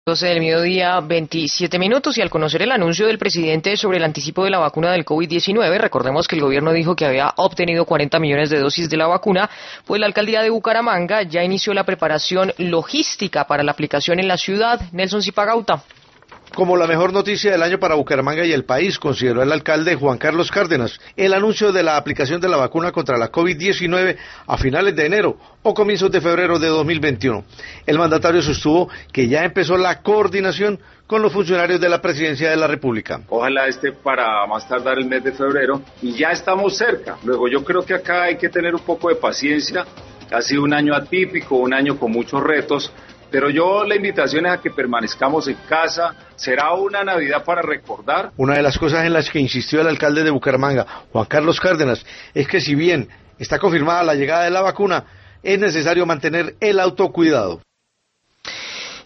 12 del mediodía, 27 minutos, y al conocer el anuncio del presidente sobre el anticipo de la vacuna del COVID-19, recordemos que el gobierno dijo que había obtenido 40 millones de dosis de la vacuna, pues la alcaldía de Bucaramanga ya inició la preparación logística para la aplicación en la ciudad. Nelson Zipagauta. Como la mejor noticia del año para Bucaramanga y el país, consideró el alcalde Juan Carlos Cárdenas el anuncio de la aplicación de la vacuna contra la COVID-19 a finales de enero o comienzos de febrero de 2021. El mandatario sostuvo que ya empezó la coordinación con los funcionarios de la Presidencia de la República. Ojalá para más tardar el mes de febrero, y ya estamos cerca. Luego yo creo que acá hay que tener un poco de paciencia. Ha sido un año atípico, un año con muchos retos, pero la invitación es a que permanezcamos en casa. Será una Navidad para recordar. Una de las cosas en las que insistió el alcalde de Bucaramanga, Juan Carlos Cárdenas, es que si bien está confirmada la llegada de la vacuna, es necesario mantener el autocuidado.